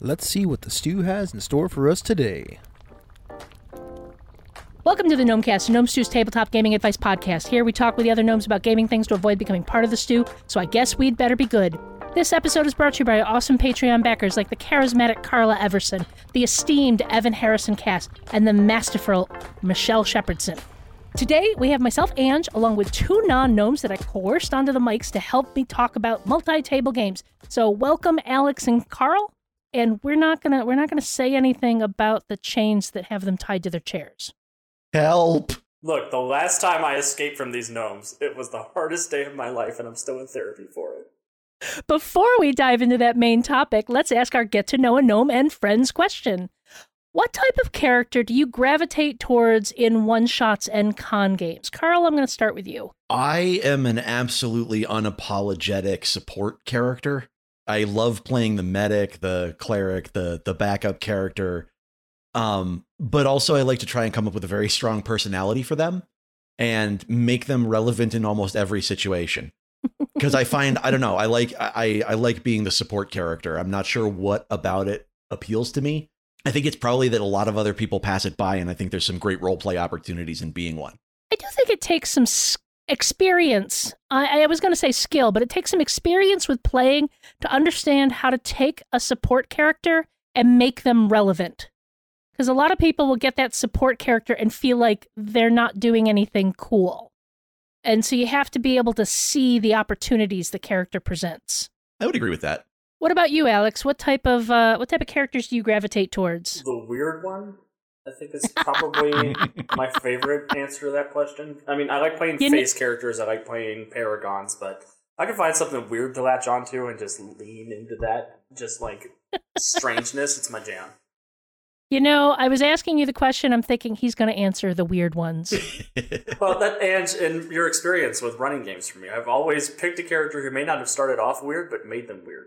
Let's see what the stew has in store for us today. Welcome to the Gnomecast, Gnome Stew's tabletop gaming advice podcast. Here we talk with the other gnomes about gaming things to avoid becoming part of the stew, so I guess we'd better be good. This episode is brought to you by awesome Patreon backers like the charismatic Carla Everson, the esteemed Evan Harrison Cass, and the masterful Michelle Shepherdson. Today, we have myself, Ange, along with two non-gnomes that I coerced onto the mics to help me talk about multi-table games. So welcome, Alex and Carl, and we're not gonna say anything about the chains that have them tied to their chairs. Help! Look, the last time I escaped from these gnomes, it was the hardest day of my life, and I'm still in therapy for it. Before we dive into that main topic, let's ask our Get to Know a Gnome and Friends question. What type of character do you gravitate towards in one-shots and con games? Carl, I'm going to start with you. I am an absolutely unapologetic support character. I love playing the medic, the cleric, the backup character. But also I like to try and come up with a very strong personality for them and make them relevant in almost every situation. Because I find, I don't know, I like being the support character. I'm not sure what about it appeals to me. I think it's probably that a lot of other people pass it by, and I think there's some great role play opportunities in being one. I do think it takes some experience. I was going to say skill, but it takes some experience with playing to understand how to take a support character and make them relevant. Because a lot of people will get that support character and feel like they're not doing anything cool. And so you have to be able to see the opportunities the character presents. I would agree with that. What about you, Alex? What type of characters do you gravitate towards? The weird one, I think, is probably my favorite answer to that question. I mean, I like playing face characters, I like playing paragons, but I can find something weird to latch onto and just lean into that, just like strangeness. It's my jam. You know, I was asking you the question, I'm thinking he's going to answer the weird ones. Well, and in your experience with running games for me, I've always picked a character who may not have started off weird, but made them weird.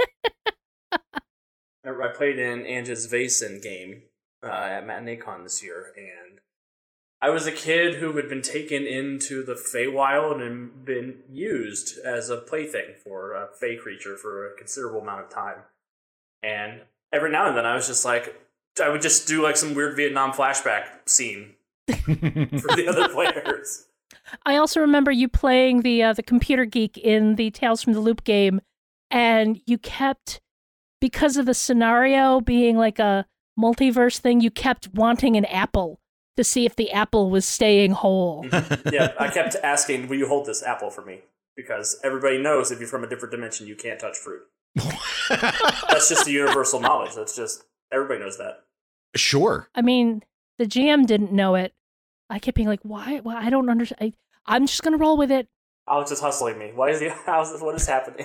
I played in Ange's Vaesen game at MatineeCon this year, and I was a kid who had been taken into the Feywild and been used as a plaything for a Fey creature for a considerable amount of time. And every now and then I was just like, I would just do like some weird Vietnam flashback scene for the other players. I also remember you playing the computer geek in the Tales from the Loop game, and you kept, because of the scenario being like a multiverse thing, you kept wanting an apple to see if the apple was staying whole. Yeah, I kept asking, will you hold this apple for me? Because everybody knows if you're from a different dimension, you can't touch fruit. That's just the universal knowledge. That's just... Everybody knows that. Sure. I mean, the GM didn't know it. I kept being like, why? Well, I don't understand. I'm just going to roll with it. Alex is hustling me. What is happening?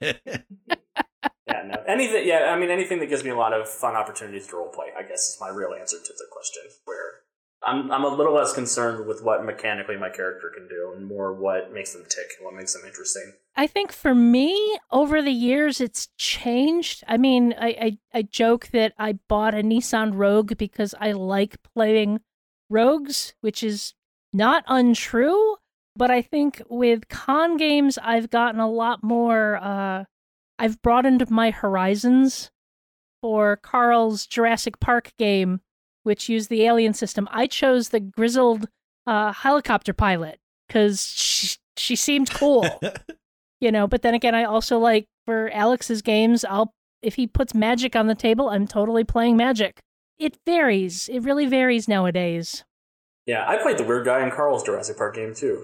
Anything that gives me a lot of fun opportunities to roleplay, I guess, is my real answer to the question. Where I'm a little less concerned with what mechanically my character can do and more what makes them tick and what makes them interesting. I think for me, over the years, it's changed. I mean, I joke that I bought a Nissan Rogue because I like playing rogues, which is not untrue. But I think with con games, I've gotten a lot more, I've broadened my horizons. For Carl's Jurassic Park game, which used the alien system, I chose the grizzled helicopter pilot because she seemed cool. You know, but then again, I also like, for Alex's games, if he puts magic on the table, I'm totally playing magic. It varies. It really varies nowadays. Yeah, I played the weird guy in Carl's Jurassic Park game, too.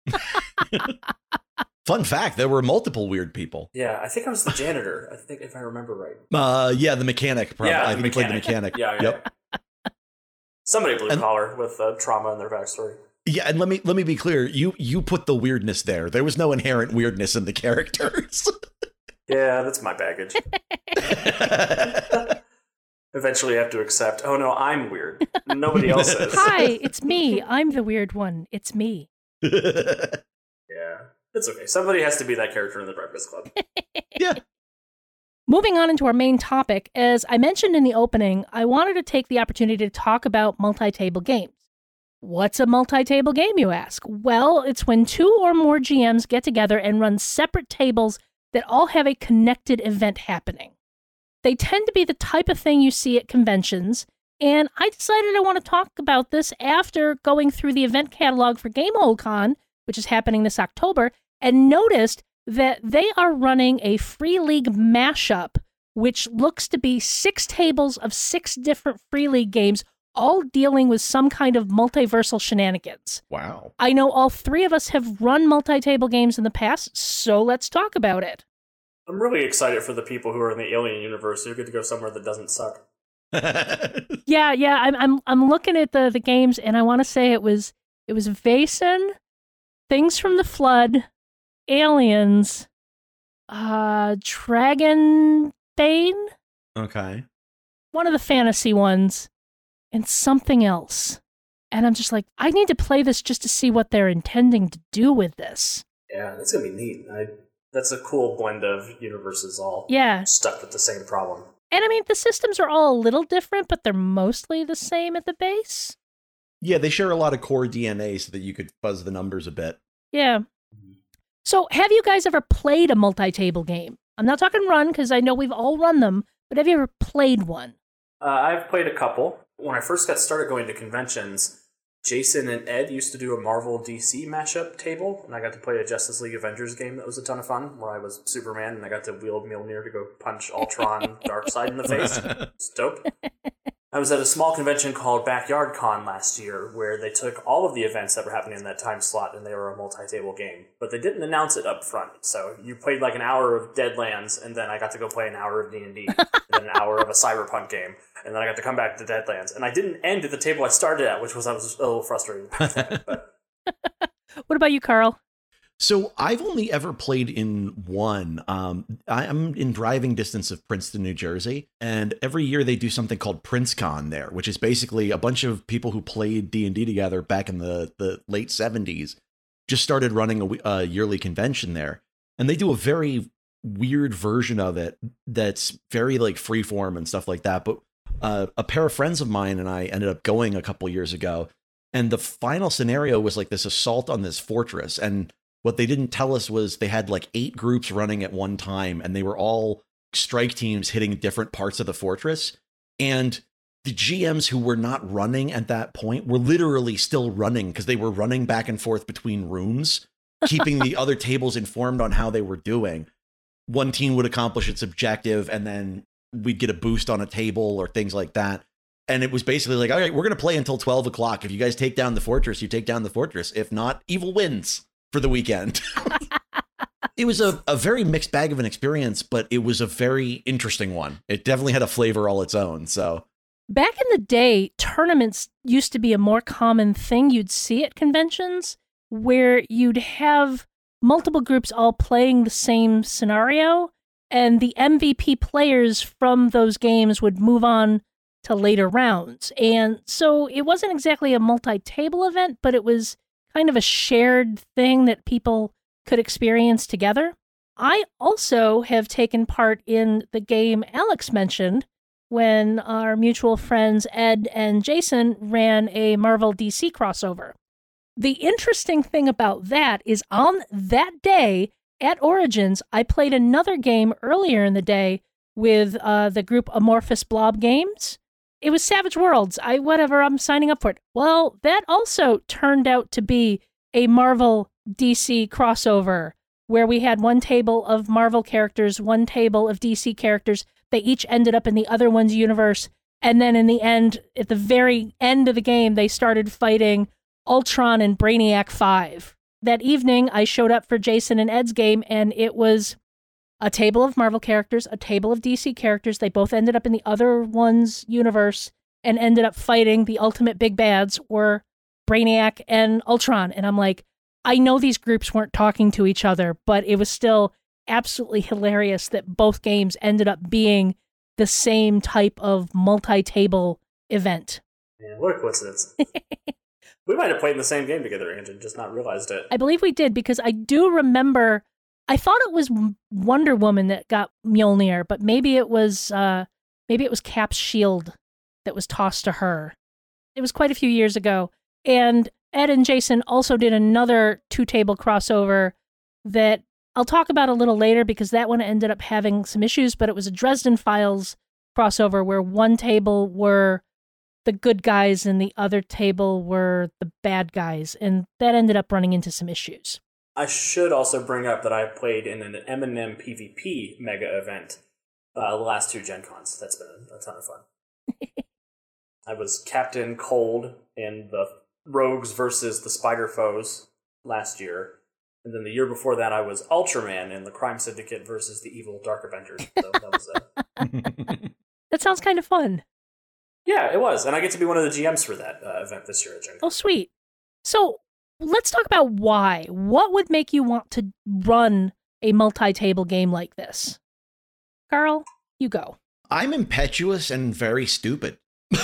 Fun fact, there were multiple weird people. Yeah, I think I was the janitor, I think, if I remember right. Yeah, the mechanic, probably. Yeah, I think he played the mechanic. Yeah. Yep. Somebody blue collar with trauma in their backstory. Yeah, and let me be clear. You put the weirdness there. There was no inherent weirdness in the characters. Yeah, that's my baggage. Eventually I have to accept, oh no, I'm weird. Nobody else is. Hi, it's me. I'm the weird one. It's me. Yeah, it's okay. Somebody has to be that character in the Breakfast Club. Yeah. Moving on into our main topic, as I mentioned in the opening, I wanted to take the opportunity to talk about multi-table games. What's a multi-table game, you ask? Well, it's when two or more GMs get together and run separate tables that all have a connected event happening. They tend to be the type of thing you see at conventions. And I decided I want to talk about this after going through the event catalog for GameholeCon, which is happening this October, and noticed that they are running a Free League mashup, which looks to be 6 tables of 6 different Free League games, all dealing with some kind of multiversal shenanigans. Wow. I know all 3 of us have run multi-table games in the past, so let's talk about it. I'm really excited for the people who are in the Alien universe who get to go somewhere that doesn't suck. Yeah. I'm looking at the games, and I want to say it was Vaesen, Things from the Flood, Aliens, Dragonbane, Okay. one of the fantasy ones, and something else. And I'm just like, I need to play this just to see what they're intending to do with this. Yeah, that's gonna be neat. That's a cool blend of universes all stuck with the same problem. And I mean, the systems are all a little different, but they're mostly the same at the base. Yeah, they share a lot of core DNA so that you could fuzz the numbers a bit. Yeah. So have you guys ever played a multi-table game? I'm not talking run, because I know we've all run them, but have you ever played one? I've played a couple. When I first got started going to conventions, Jason and Ed used to do a Marvel DC mashup table, and I got to play a Justice League Avengers game that was a ton of fun, where I was Superman, and I got to wield Mjolnir to go punch Ultron Darkseid in the face. It's dope. I was at a small convention called Backyard Con last year, where they took all of the events that were happening in that time slot, and they were a multi-table game. But they didn't announce it up front, so you played like an hour of Deadlands, and then I got to go play an hour of D&D, and then an hour of a Cyberpunk game, and then I got to come back to Deadlands. And I didn't end at the table I started at, I was a little frustrated. But What about you, Carl? So I've only ever played in one. I'm in driving distance of Princeton, New Jersey, and every year they do something called PrinceCon there, which is basically a bunch of people who played D&D together back in the late 70s just started running a yearly convention there. And they do a very weird version of it that's very like freeform and stuff like that. But a pair of friends of mine and I ended up going a couple years ago, and the final scenario was like this assault on this fortress. And what they didn't tell us was they had like 8 groups running at one time, and they were all strike teams hitting different parts of the fortress. And the GMs who were not running at that point were literally still running because they were running back and forth between rooms, keeping the other tables informed on how they were doing. One team would accomplish its objective, and then we'd get a boost on a table or things like that. And it was basically like, all right, we're going to play until 12 o'clock. If you guys take down the fortress, you take down the fortress. If not, evil wins for the weekend. It was a very mixed bag of an experience, but it was a very interesting one. It definitely had a flavor all its own. So Back in the day, tournaments used to be a more common thing you'd see at conventions, where you'd have multiple groups all playing the same scenario, and the MVP players from those games would move on to later rounds. And so it wasn't exactly a multi-table event, but it was kind of a shared thing that people could experience together. I also have taken part in the game Alex mentioned when our mutual friends Ed and Jason ran a Marvel DC crossover. The interesting thing about that is on that day at Origins, I played another game earlier in the day with the group Amorphous Blob Games. It was Savage Worlds. I'm signing up for it. Well, that also turned out to be a Marvel DC crossover where we had one table of Marvel characters, one table of DC characters. They each ended up in the other one's universe. And then in the end, at the very end of the game, they started fighting Ultron and Brainiac 5. That evening, I showed up for Jason and Ed's game, and it was a table of Marvel characters, a table of DC characters. They both ended up in the other one's universe and ended up fighting the ultimate big bads, were Brainiac and Ultron. And I'm like, I know these groups weren't talking to each other, but it was still absolutely hilarious that both games ended up being the same type of multi-table event. Man, what a coincidence. We might have played in the same game together, Andrew, just not realized it. I believe we did, because I do remember, I thought it was Wonder Woman that got Mjolnir, but maybe it was Cap's shield that was tossed to her. It was quite a few years ago. And Ed and Jason also did another 2-table crossover that I'll talk about a little later because that one ended up having some issues, but it was a Dresden Files crossover where one table were the good guys and the other table were the bad guys, and that ended up running into some issues. I should also bring up that I played in an M&M PvP mega event the last 2 Gen Cons. That's been a ton of fun. I was Captain Cold in the Rogues versus the Spider Foes last year. And then the year before that, I was Ultraman in the Crime Syndicate versus the Evil Dark Avengers. So that was That sounds kind of fun. Yeah, it was. And I get to be one of the GMs for that event this year at Gen Con. Oh, sweet. So let's talk about why. What would make you want to run a multi-table game like this? Carl, you go. I'm impetuous and very stupid.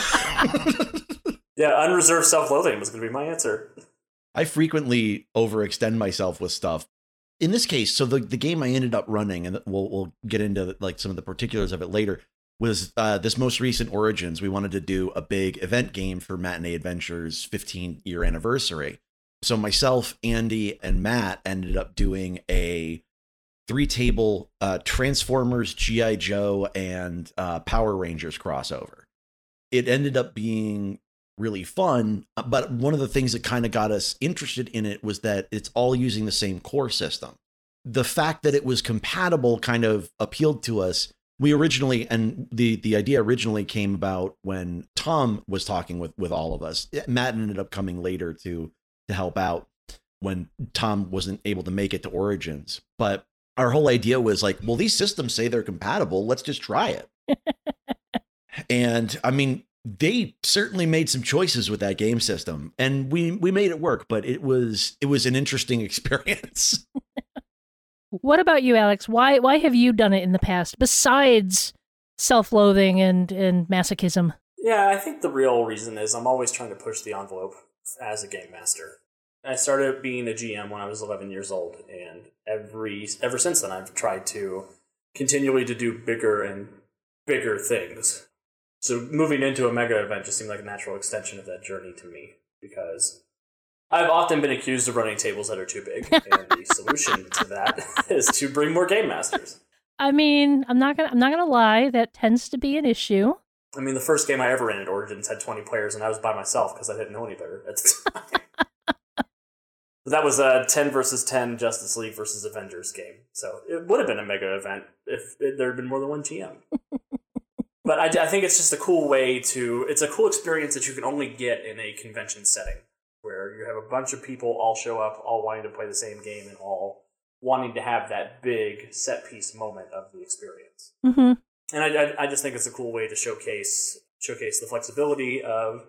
Yeah, unreserved self-loathing was going to be my answer. I frequently overextend myself with stuff. In this case, so the game I ended up running, and we'll get into like some of the particulars of it later, was this most recent Origins. We wanted to do a big event game for Matinee Adventures' 15-year anniversary. So myself, Andy, and Matt ended up doing a 3-table Transformers, G.I. Joe, and Power Rangers crossover. It ended up being really fun, but one of the things that kind of got us interested in it was that it's all using the same core system. The fact that it was compatible kind of appealed to us. We originally, and the idea originally came about when Tom was talking with all of us. Matt ended up coming later to help out when Tom wasn't able to make it to Origins. But our whole idea was like, well, these systems say they're compatible. Let's just try it. And I mean, they certainly made some choices with that game system, and we made it work, but it was an interesting experience. What about you, Alex? Why have you done it in the past besides self-loathing and masochism? Yeah, I think the real reason is I'm always trying to push the envelope as a game master. I started being a GM when I was 11 years old, and ever since then I've tried to continually to do bigger and bigger things. So moving into a mega event just seemed like a natural extension of that journey to me, because I've often been accused of running tables that are too big, and the solution to that is to bring more game masters. I mean, I'm not gonna lie, that tends to be an issue. I mean, the first game I ever ran at Origins had 20 players, and I was by myself because I didn't know any better at the time. That was a 10 versus 10 Justice League versus Avengers game, so it would have been a mega event if there had been more than one GM. But I think it's just a cool way it's a cool experience that you can only get in a convention setting, where you have a bunch of people all show up, all wanting to play the same game, and all wanting to have that big set-piece moment of the experience. Mm-hmm. And I just think it's a cool way to showcase the flexibility of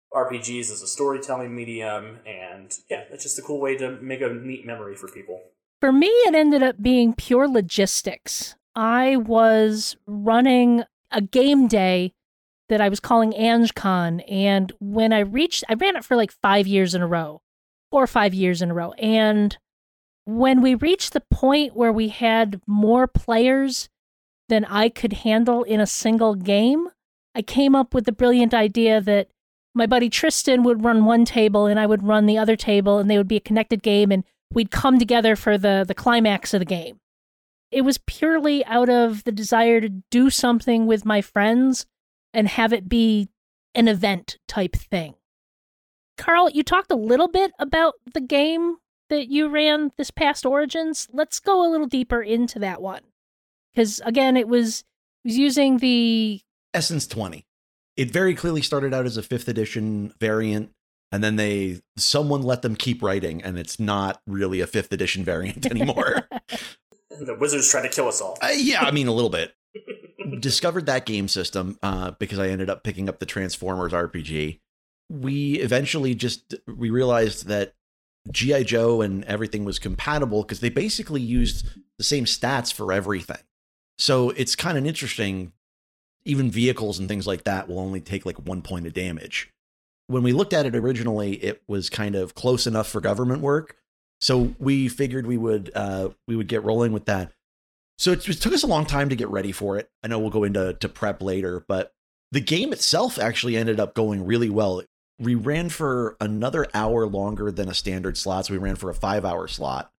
RPGs as a storytelling medium, and yeah, it's just a cool way to make a neat memory for people. For me, it ended up being pure logistics. I was running a game day that I was calling AngeCon, and when I ran it for like 5 years in a row, 4 or 5 years in a row, and when we reached the point where we had more players than I could handle in a single game, I came up with the brilliant idea that my buddy Tristan would run one table and I would run the other table, and they would be a connected game, and we'd come together for the climax of the game. It was purely out of the desire to do something with my friends and have it be an event type thing. Carl, you talked a little bit about the game that you ran this past Origins. Let's go a little deeper into that one. Because, again, it was using the Essence 20. It very clearly started out as a 5th edition variant, and then someone let them keep writing, and it's not really a 5th edition variant anymore. The wizards tried to kill us all. Yeah, I mean, a little bit. Discovered that game system because I ended up picking up the Transformers RPG. We eventually we realized that G.I. Joe and everything was compatible because they basically used the same stats for everything. So it's kind of interesting. Even vehicles and things like that will only take like 1 point of damage. When we looked at it originally, it was kind of close enough for government work. So we figured we would get rolling with that. So it took us a long time to get ready for it. I know we'll go into prep later, but the game itself actually ended up going really well. We ran for another hour longer than a standard slot. So we ran for a 5-hour slot.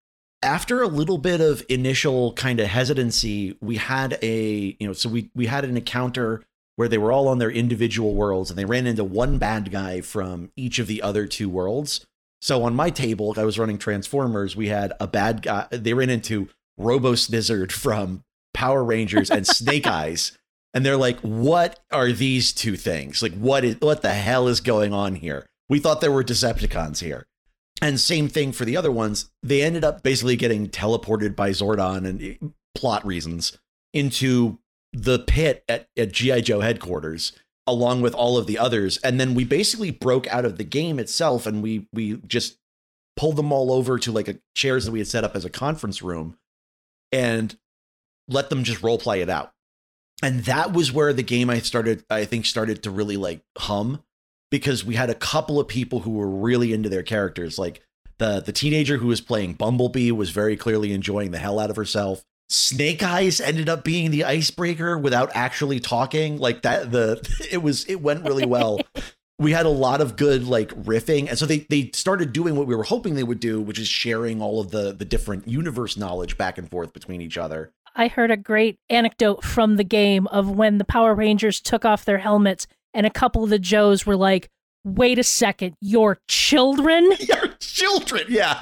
after a little bit of initial kind of hesitancy, we had we had an encounter where they were all on their individual worlds and they ran into one bad guy from each of the other two worlds. So on my table, I was running Transformers. We had a bad guy. They ran into Robo Snizzard from Power Rangers and Snake Eyes. And they're like, what are these two things? Like, what the hell is going on here? We thought there were Decepticons here. And same thing for the other ones. They ended up basically getting teleported by Zordon and plot reasons into the pit at G.I. Joe headquarters, along with all of the others. And then we basically broke out of the game itself, and we just pulled them all over to like chairs that we had set up as a conference room and let them just role play it out. And that was where the game I think started to really like hum, because we had a couple of people who were really into their characters. Like the teenager who was playing Bumblebee was very clearly enjoying the hell out of herself. Snake Eyes ended up being the icebreaker without actually talking like that. It went really well. We had a lot of good like riffing. And so they started doing what we were hoping they would do, which is sharing all of the different universe knowledge back and forth between each other. I heard a great anecdote from the game of when the Power Rangers took off their helmets and a couple of the Joes were like, wait a second, you're children? Your children, yeah.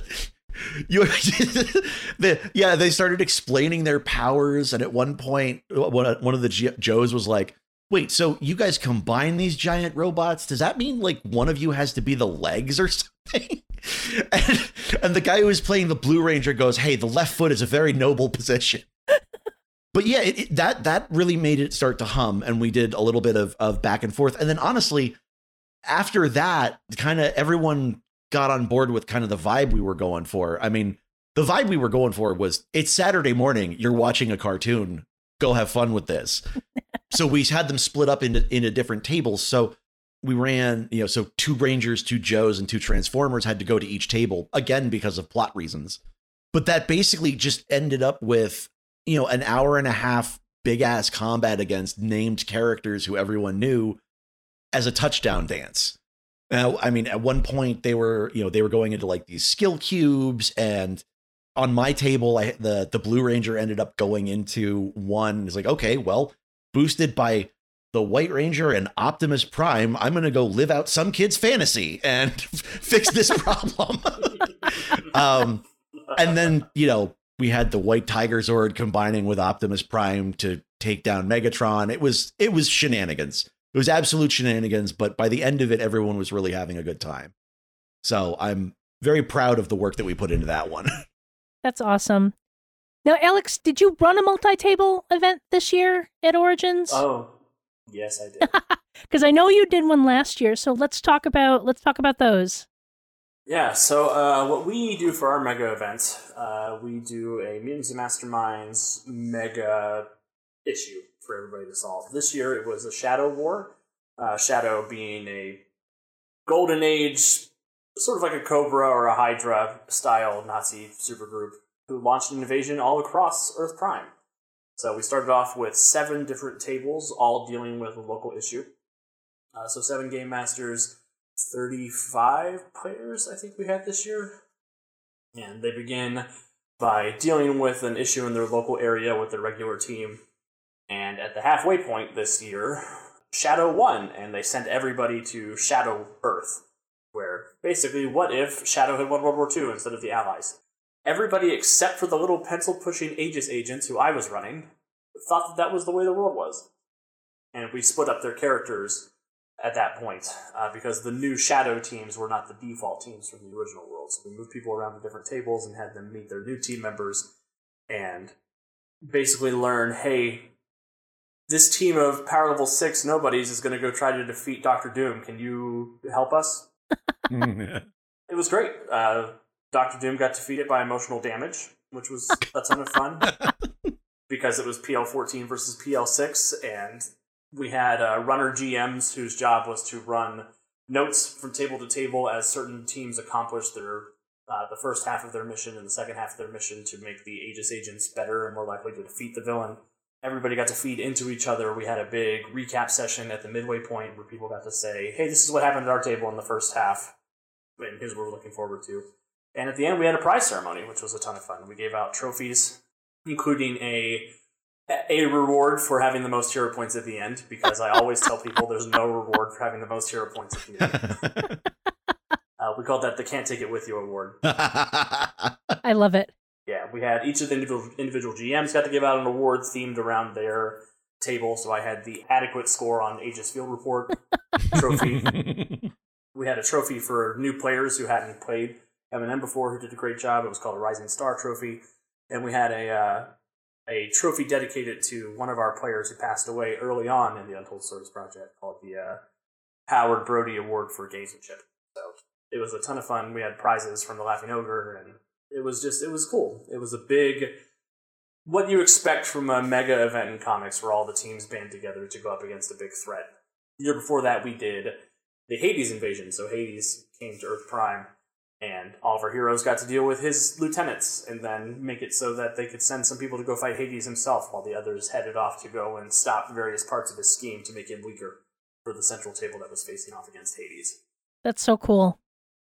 They started explaining their powers, and at one point, one of the Joes was like, wait, so you guys combine these giant robots? Does that mean like one of you has to be the legs or something? And the guy who was playing the Blue Ranger goes, hey, the left foot is a very noble position. But yeah, that really made it start to hum, and we did a little bit of back and forth. And then honestly, after that, kind of everyone got on board with kind of the vibe we were going for. I mean, the vibe we were going for was, it's Saturday morning, you're watching a cartoon, go have fun with this. So we had them split up into different tables. So we ran, so 2 Rangers, 2 Joes, and 2 Transformers had to go to each table, again, because of plot reasons. But that basically just ended up with, an hour and a half big ass combat against named characters who everyone knew as a touchdown dance. Now, I mean, at one point they were going into like these skill cubes, and on my table, the Blue Ranger ended up going into one. It's like, okay, well, boosted by the White Ranger and Optimus Prime, I'm going to go live out some kid's fantasy and fix this problem. And then, we had the White Tiger Zord combining with Optimus Prime to take down Megatron. It was shenanigans. It was absolute shenanigans, but by the end of it, everyone was really having a good time. So I'm very proud of the work that we put into that one. That's awesome. Now, Alex, did you run a multi-table event this year at Origins? Oh, yes, I did. Because I know you did one last year, so let's talk about those. Yeah, so what we do for our mega event, we do a Meetings of Masterminds mega issue for everybody to solve. This year it was a Shadow War, Shadow being a Golden Age, sort of like a Cobra or a Hydra style Nazi supergroup who launched an invasion all across Earth Prime. So we started off with 7 different tables, all dealing with a local issue. So 7 game masters, 35 players I think we had this year. And they begin by dealing with an issue in their local area with their regular team. And at the halfway point this year, Shadow won, and they sent everybody to Shadow Earth, where basically, what if Shadow had won World War II instead of the Allies? Everybody except for the little pencil-pushing Aegis agents who I was running thought that was the way the world was. And we split up their characters at that point, because the new Shadow teams were not the default teams from the original world. So we moved people around to different tables and had them meet their new team members and basically learn, hey, this team of power level 6 nobodies is going to go try to defeat Dr. Doom. Can you help us? It was great. Dr. Doom got defeated by emotional damage, which was a ton of fun because it was PL14 versus PL6, and we had runner GMs whose job was to run notes from table to table as certain teams accomplished their the first half of their mission and the second half of their mission to make the Aegis agents better and more likely to defeat the villain. Everybody got to feed into each other. We had a big recap session at the midway point where people got to say, hey, this is what happened at our table in the first half, and here's what we're looking forward to. And at the end, we had a prize ceremony, which was a ton of fun. We gave out trophies, including a reward for having the most hero points at the end, because I always tell people there's no reward for having the most hero points at the end. We called that the Can't Take It With You award. I love it. Yeah, we had each of the individual GMs got to give out an award themed around their table. So I had the adequate score on Aegis Field Report trophy. We had a trophy for new players who hadn't played M&M before, who did a great job. It was called a Rising Star Trophy. And we had a trophy dedicated to one of our players who passed away early on in the Untold Stories project, called the Howard Brody Award for Gamesmanship. So it was a ton of fun. We had prizes from the Laughing Ogre, and it was cool. It was a big, what you expect from a mega event in comics where all the teams band together to go up against a big threat. The year before that, we did the Hades invasion. So Hades came to Earth Prime, and all of our heroes got to deal with his lieutenants and then make it so that they could send some people to go fight Hades himself while the others headed off to go and stop various parts of his scheme to make him weaker for the central table that was facing off against Hades. That's so cool.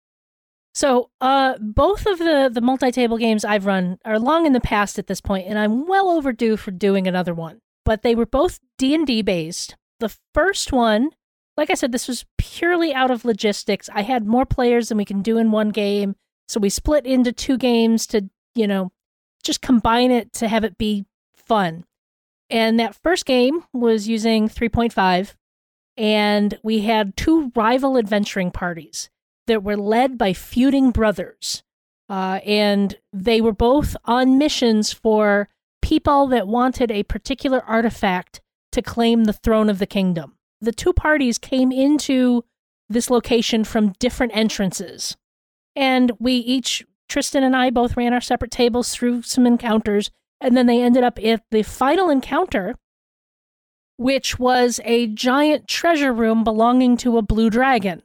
So, both of the multi-table games I've run are long in the past at this point, and I'm well overdue for doing another one. But they were both D&D based. The first one, like I said, this was purely out of logistics. I had more players than we can do in one game, so we split into 2 games to, just combine it to have it be fun. And that first game was using 3.5, and we had 2 rival adventuring parties that were led by feuding brothers. And they were both on missions for people that wanted a particular artifact to claim the throne of the kingdom. The 2 parties came into this location from different entrances. And we each, Tristan and I, both ran our separate tables through some encounters, and then they ended up at the final encounter, which was a giant treasure room belonging to a blue dragon.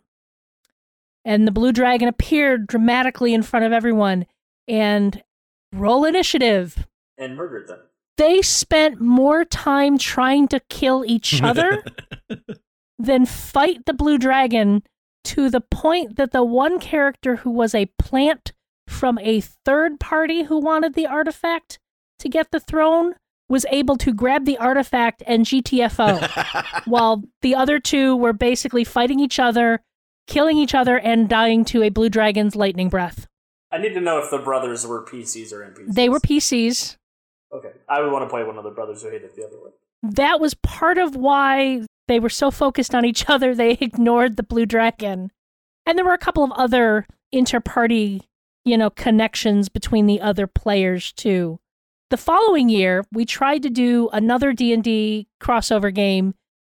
And the blue dragon appeared dramatically in front of everyone and roll initiative. And murdered them. They spent more time trying to kill each other than fight the blue dragon, to the point that the one character who was a plant from a third party who wanted the artifact to get the throne was able to grab the artifact and GTFO, while the other 2 were basically fighting each other, killing each other, and dying to a blue dragon's lightning breath. I need to know if the brothers were PCs or NPCs. They were PCs. Okay. I would want to play one of the brothers who hated the other one. That was part of why they were so focused on each other, they ignored the blue dragon. And there were a couple of other inter-party, connections between the other players, too. The following year, we tried to do another D&D crossover game,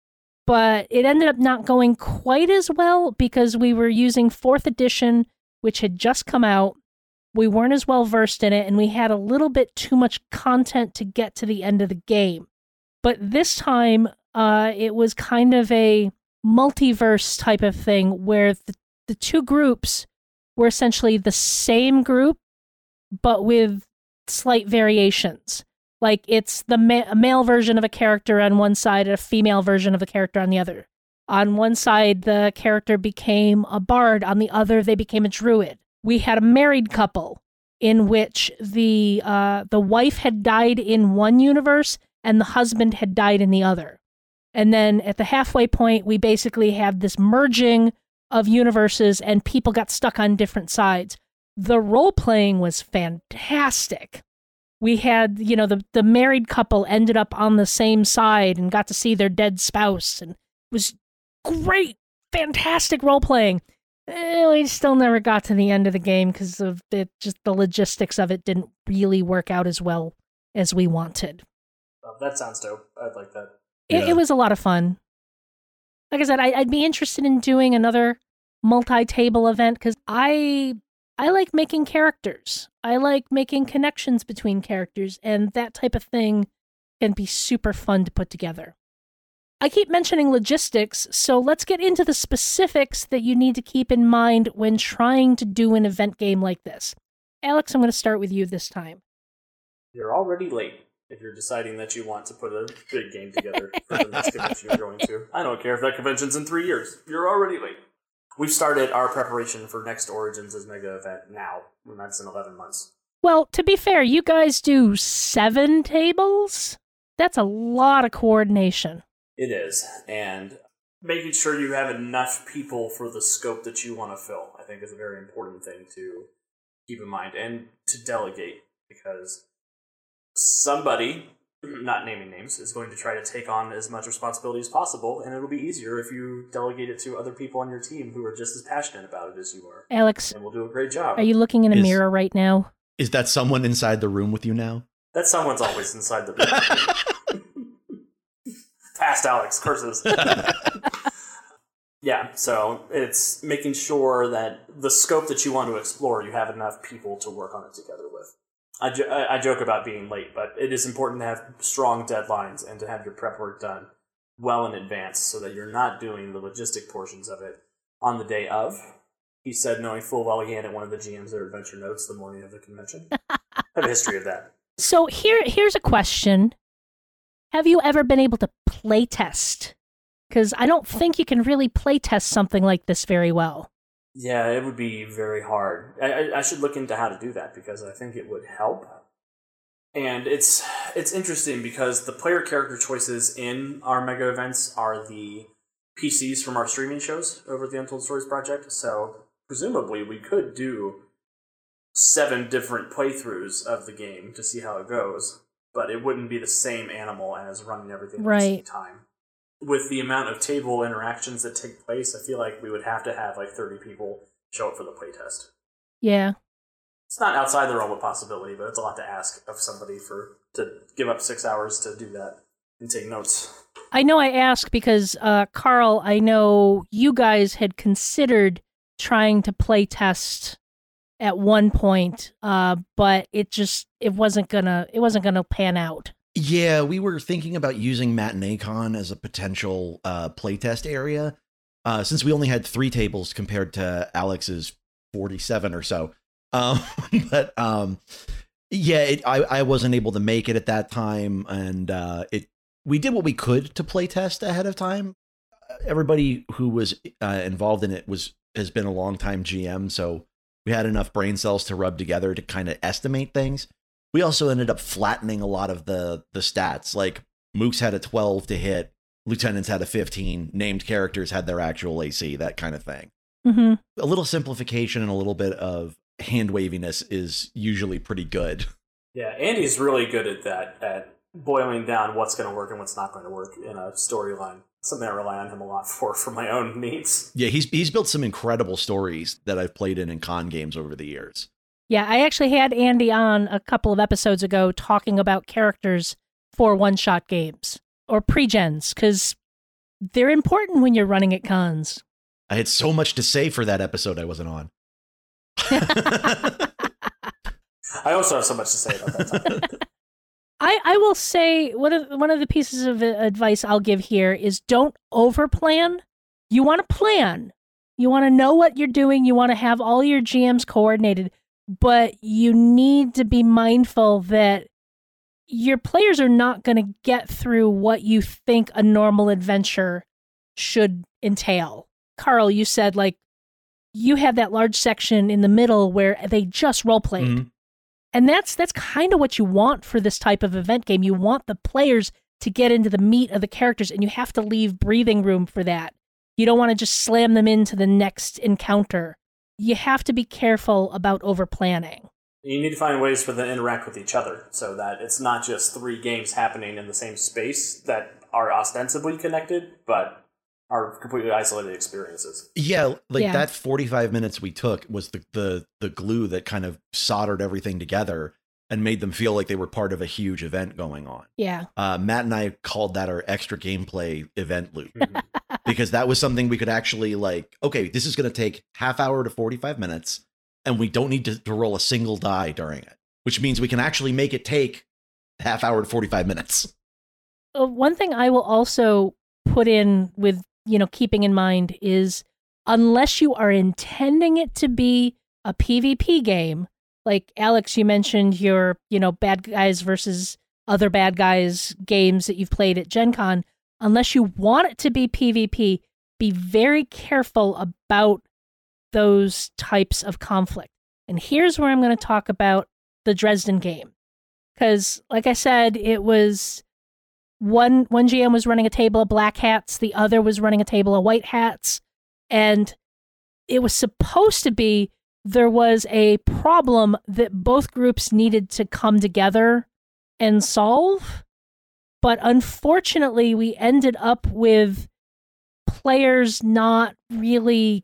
but it ended up not going quite as well because we were using 4th edition, which had just come out. We weren't as well versed in it, and we had a little bit too much content to get to the end of the game. But this time, it was kind of a multiverse type of thing where the 2 groups were essentially the same group, but with slight variations. Like, it's a male version of a character on one side and a female version of a character on the other. On one side, the character became a bard. On the other, they became a druid. We had a married couple in which the wife had died in one universe and the husband had died in the other. And then at the halfway point, we basically had this merging of universes and people got stuck on different sides. The role-playing was fantastic. We had, the married couple ended up on the same side and got to see their dead spouse, and it was great, fantastic role-playing. We still never got to the end of the game because of it, just the logistics of it didn't really work out as well as we wanted. Oh, that sounds dope. I'd like that. It was a lot of fun. Like I said, I'd be interested in doing another multi-table event because I like making characters. I like making connections between characters, and that type of thing can be super fun to put together. I keep mentioning logistics, so let's get into the specifics that you need to keep in mind when trying to do an event game like this. Alex, I'm going to start with you this time. You're already late if you're deciding that you want to put a big game together for the next convention you're going to. I don't care if that convention's in 3 years. You're already late. we've started our preparation for next Origins as mega event now, and that's in 11 months. Well, to be fair, you guys do 7 tables? That's a lot of coordination. It is, and making sure you have enough people for the scope that you want to fill, I think, is a very important thing to keep in mind, and to delegate, because somebody, not naming names, is going to try to take on as much responsibility as possible, and it'll be easier if you delegate it to other people on your team who are just as passionate about it as you are. Alex, and we'll do a great job. Are you looking in a mirror right now? Is that someone inside the room with you now? That someone's always inside the room. Past Alex, curses. Yeah, so it's making sure that the scope that you want to explore, you have enough people to work on it together with. I joke about being late, but it is important to have strong deadlines and to have your prep work done well in advance so that you're not doing the logistic portions of it on the day of. He said, knowing full well he handed one of the GMs their adventure notes the morning of the convention. I have a history of that. So here's a question. Have you ever been able to play test? Because I don't think you can really play test something like this very well. Yeah, it would be very hard. I should look into how to do that because I think it would help. And it's interesting because the player character choices in our mega events are the PCs from our streaming shows over at the Untold Stories Project. So presumably we could do 7 different playthroughs of the game to see how it goes, but it wouldn't be the same animal as running everything at the same time. With the amount of table interactions that take place, I feel like we would have to have like 30 people show up for the playtest. Yeah. It's not outside the realm of possibility, but it's a lot to ask of somebody to give up 6 hours to do that and take notes. I know I ask because, Carl, I know you guys had considered trying to play test at one point, but it wasn't gonna pan out. Yeah, we were thinking about using MatineeCon as a potential playtest area, since we only had 3 tables compared to Alex's 47 or so. But I wasn't able to make it at that time, and we did what we could to playtest ahead of time. Everybody who was involved in it has been a longtime GM, so we had enough brain cells to rub together to kind of estimate things. We also ended up flattening a lot of the stats. Like Mooks had a 12 to hit, Lieutenants had a 15, named characters had their actual AC, that kind of thing. Mm-hmm. A little simplification and a little bit of hand waviness is usually pretty good. Yeah, Andy's really good at that, at boiling down what's going to work and what's not going to work in a storyline. Something I rely on him a lot for my own needs. Yeah, he's built some incredible stories that I've played in con games over the years. Yeah, I actually had Andy on a couple of episodes ago talking about characters for one-shot games or pre-gens, because they're important when you're running at cons. I had so much to say for that episode I wasn't on. I also have so much to say about that time. I will say one of the pieces of advice I'll give here is don't overplan. You want to plan. You want to know what you're doing. You want to have all your GMs coordinated. But you need to be mindful that your players are not going to get through what you think a normal adventure should entail. Carl, you said, like, you have that large section in the middle where they just roleplayed. Mm-hmm. And that's kind of what you want for this type of event game. You want the players to get into the meat of the characters, and you have to leave breathing room for that. You don't want to just slam them into the next encounter. You have to be careful about over-planning. You need to find ways for them to interact with each other so that it's not just 3 games happening in the same space that are ostensibly connected, but are completely isolated experiences. Yeah, that 45 minutes we took was the glue that kind of soldered everything together and made them feel like they were part of a huge event going on. Yeah. Matt and I called that our extra gameplay event loop. Because that was something we could actually okay, this is going to take half hour to 45 minutes, and we don't need to roll a single die during it, which means we can actually make it take half hour to 45 minutes. One thing I will also put in with, keeping in mind is unless you are intending it to be a PvP game, like Alex, you mentioned your, bad guys versus other bad guys games that you've played at Gen Con. Unless you want it to be PvP, be very careful about those types of conflict. And here's where I'm going to talk about the Dresden game. Because, like I said, it was one GM was running a table of black hats, the other was running a table of white hats, and it was supposed to be there was a problem that both groups needed to come together and solve. But unfortunately, we ended up with players not really,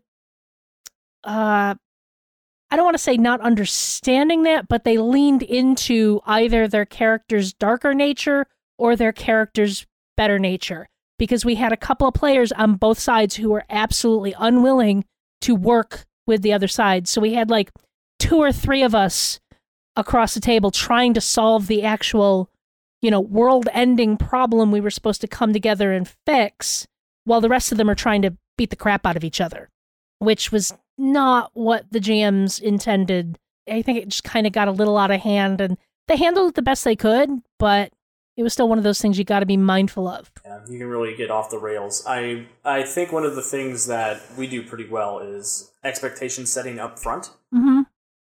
I don't want to say not understanding that, but they leaned into either their character's darker nature or their character's better nature. Because we had a couple of players on both sides who were absolutely unwilling to work with the other side. So we had like 2 or 3 of us across the table trying to solve the actual, world-ending problem we were supposed to come together and fix, while the rest of them are trying to beat the crap out of each other, which was not what the GMs intended. I think it just kind of got a little out of hand, and they handled it the best they could, but it was still one of those things you got to be mindful of. Yeah, you can really get off the rails. I think one of the things that we do pretty well is expectation setting up front. Mm-hmm.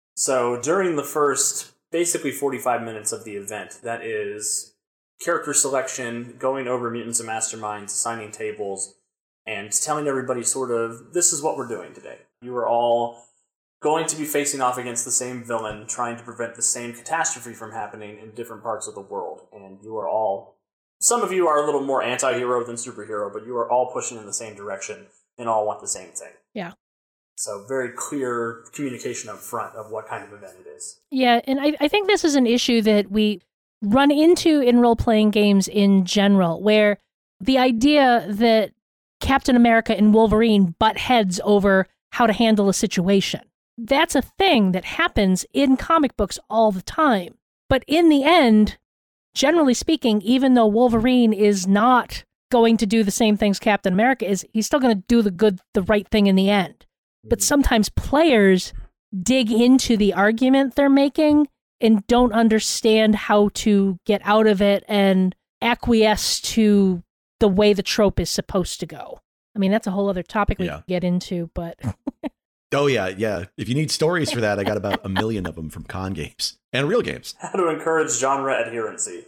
So during the first, basically 45 minutes of the event, that is character selection, going over mutants and masterminds, assigning tables, and telling everybody sort of, this is what we're doing today. You are all going to be facing off against the same villain, trying to prevent the same catastrophe from happening in different parts of the world. And you are all, some of you are a little more anti-hero than superhero, but you are all pushing in the same direction and all want the same thing. Yeah. So very clear communication up front of what kind of event it is. Yeah, and I think this is an issue that we run into in role-playing games in general, where the idea that Captain America and Wolverine butt heads over how to handle a situation. That's a thing that happens in comic books all the time. But in the end, generally speaking, even though Wolverine is not going to do the same things Captain America is, he's still going to do the right thing in the end. But sometimes players dig into the argument they're making and don't understand how to get out of it and acquiesce to the way the trope is supposed to go. I mean, that's a whole other topic we could get into, but... Oh, yeah. If you need stories for that, I got about 1 million of them from con games and real games. How to encourage genre adherency.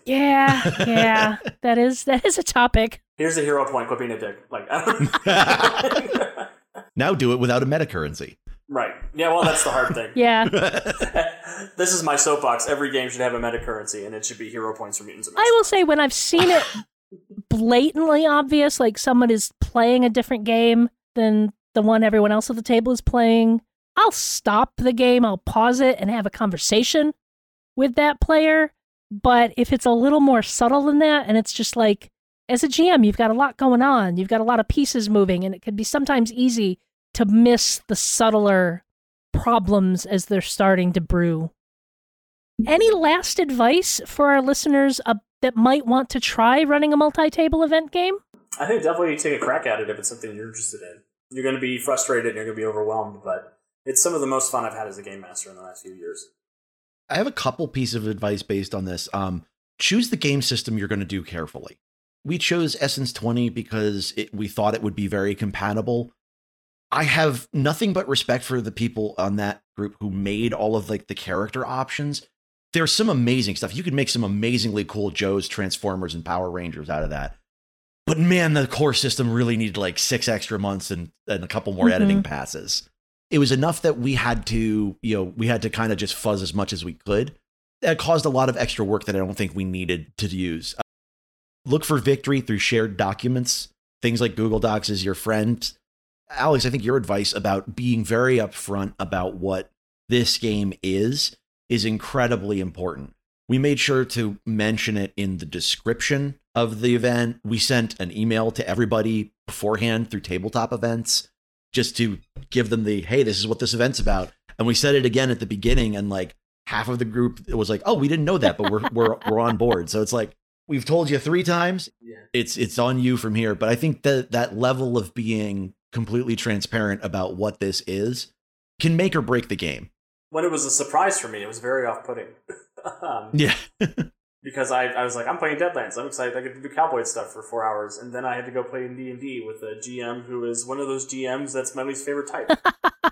Yeah. That is a topic. Here's a hero point, quit being a dick. Now do it without a meta currency. Right. Yeah, well, that's the hard thing. Yeah. This is my soapbox. Every game should have a meta currency, and it should be hero points for mutants and I will say, when I've seen it blatantly obvious, like someone is playing a different game than the one everyone else at the table is playing, I'll stop the game, I'll pause it, and have a conversation with that player. But if it's a little more subtle than that, and it's just like, as a GM, you've got a lot going on, you've got a lot of pieces moving, and it can be sometimes easy to miss the subtler problems as they're starting to brew. Any last advice for our listeners that might want to try running a multi-table event game? I think definitely take a crack at it if it's something you're interested in. You're going to be frustrated and you're going to be overwhelmed, but it's some of the most fun I've had as a game master in the last few years. I have a couple pieces of advice based on this. Choose the game system you're going to do carefully. We chose Essence 20 because we thought it would be very compatible. I have nothing but respect for the people on that group who made all of the character options. There's some amazing stuff. You could make some amazingly cool Joes, Transformers, and Power Rangers out of that. But man, the core system really needed 6 extra months and a couple more editing passes. It was enough that we had to kind of just fuzz as much as we could. That caused a lot of extra work that I don't think we needed to use. Look for victory through shared documents. Things like Google Docs is your friend. Alex, I think your advice about being very upfront about what this game is incredibly important. We made sure to mention it in the description of the event. We sent an email to everybody beforehand through tabletop events just to give them hey, this is what this event's about. And we said it again at the beginning, and half of the group was like, oh, we didn't know that, but we're on board. So it's we've told you 3 times. Yeah. It's on you from here. But I think that level of being completely transparent about what this is can make or break the game. When it was a surprise for me, it was very off-putting. Yeah. Because I was like, I'm playing Deadlands. I'm excited. I get to do cowboy stuff for 4 hours. And then I had to go play in D&D with a GM who is one of those GMs that's my least favorite type.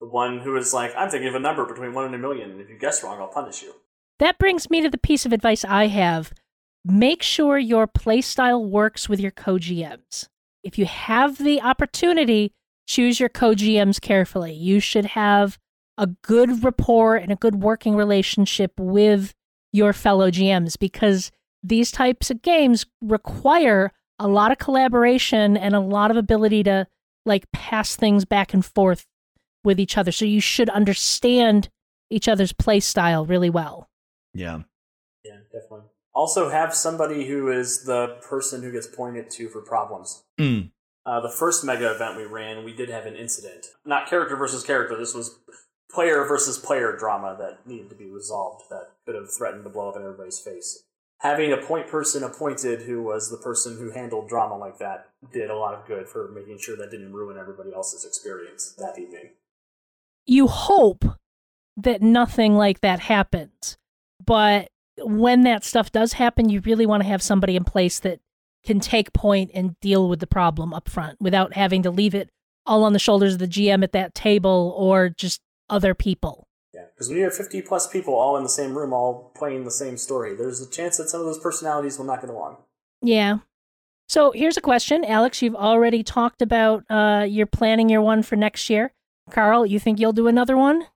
The one who is like, I'm thinking of a number between 1 and a million, and if you guess wrong, I'll punish you. That brings me to the piece of advice I have. Make sure your playstyle works with your co-GMs. If you have the opportunity, choose your co-GMs carefully. You should have a good rapport and a good working relationship with your fellow GMs, because these types of games require a lot of collaboration and a lot of ability to pass things back and forth with each other. So you should understand each other's play style really well. Yeah. Yeah, definitely. Also have somebody who is the person who gets pointed to for problems. The first mega event we ran, we did have an incident. Not character versus character. This was player versus player drama that needed to be resolved that could have threatened to blow up in everybody's face. Having a point person appointed who was the person who handled drama like that did a lot of good for making sure that didn't ruin everybody else's experience that evening. You hope that nothing like that happens, but when that stuff does happen, you really want to have somebody in place that can take point and deal with the problem up front without having to leave it all on the shoulders of the GM at that table or just other people. Yeah, because when you have 50 plus people all in the same room, all playing the same story, there's a chance that some of those personalities will not get along. Yeah. So here's a question. Alex, you've already talked about you're planning your one for next year. Carl, you think you'll do another one?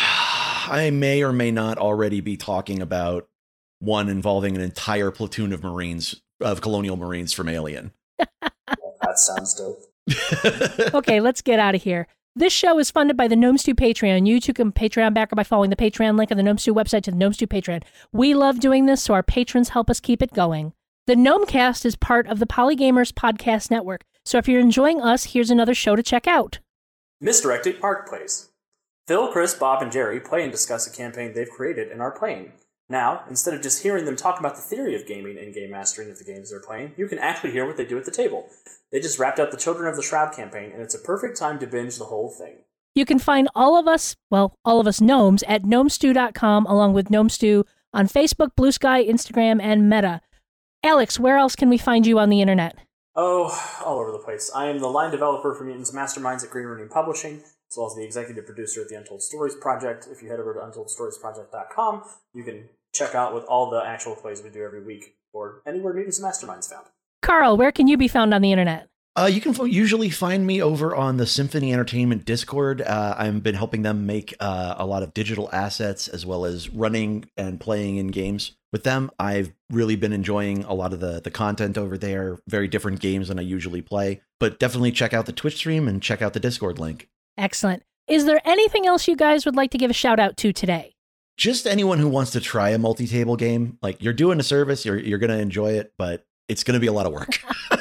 I may or may not already be talking about one involving an entire platoon of Marines, of Colonial Marines from Alien. That sounds dope. Okay, let's get out of here. This show is funded by the Gnome Stew Patreon. You too can Patreon backer by following the Patreon link on the Gnome Stew website to the Gnome Stew Patreon. We love doing this, so our patrons help us keep it going. The Gnomecast is part of the Polygamers Podcast Network, so if you're enjoying us, here's another show to check out. Misdirected Park Plays. Phil, Chris, Bob, and Jerry play and discuss a campaign they've created and are playing. Now, instead of just hearing them talk about the theory of gaming and game mastering of the games they're playing, you can actually hear what they do at the table. They just wrapped up the Children of the Shroud campaign, and it's a perfect time to binge the whole thing. You can find all of us gnomes, at gnomestew.com, along with Gnome Stew on Facebook, Blue Sky, Instagram, and Meta. Alex, where else can we find you on the internet? Oh, all over the place. I am the line developer for Mutants Masterminds at Green Ronin Publishing, as well as the executive producer at the Untold Stories Project. If you head over to untoldstoriesproject.com, you can check out with all the actual plays we do every week, or anywhere Mutants Masterminds found. Carl, where can you be found on the internet? You can usually find me over on the Symphony Entertainment Discord. I've been helping them make a lot of digital assets, as well as running and playing in games with them. I've really been enjoying a lot of the content over there, very different games than I usually play. But definitely check out the Twitch stream and check out the Discord link. Excellent. Is there anything else you guys would like to give a shout out to today? Just anyone who wants to try a multi-table game. Like, you're doing a service, you're going to enjoy it, but it's going to be a lot of work.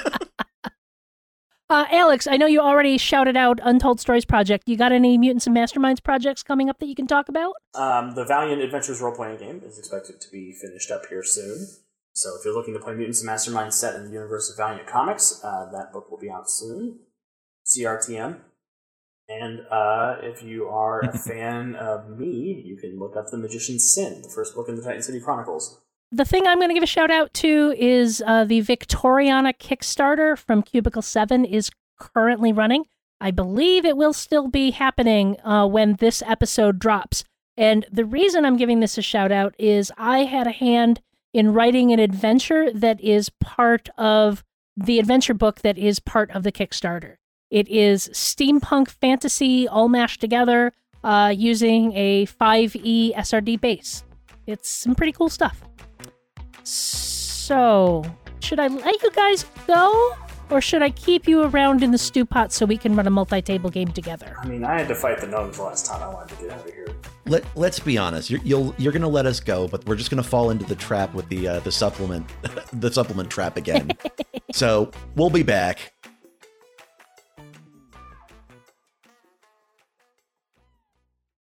Alex, I know you already shouted out Untold Stories Project. You got any Mutants and Masterminds projects coming up that you can talk about? The Valiant Adventures role-playing game is expected to be finished up here soon. So if you're looking to play Mutants and Masterminds set in the universe of Valiant Comics, that book will be out soon. CRTM. And if you are a fan of me, you can look up The Magician's Sin, the first book in the Titan City Chronicles. The thing I'm going to give a shout out to is the Victoriana Kickstarter from Cubicle 7 is currently running. I believe it will still be happening when this episode drops. And the reason I'm giving this a shout out is I had a hand in writing an adventure that is part of the adventure book that is part of the Kickstarter. It is steampunk fantasy all mashed together using a 5e SRD base. It's some pretty cool stuff. So, should I let you guys go? Or should I keep you around in the stew pot so we can run a multi-table game together? I mean, I had to fight the gnomes the last time I wanted to get out of here. Let's be honest. You're going to let us go, but we're just going to fall into the trap with the supplement, the supplement trap again. So we'll be back.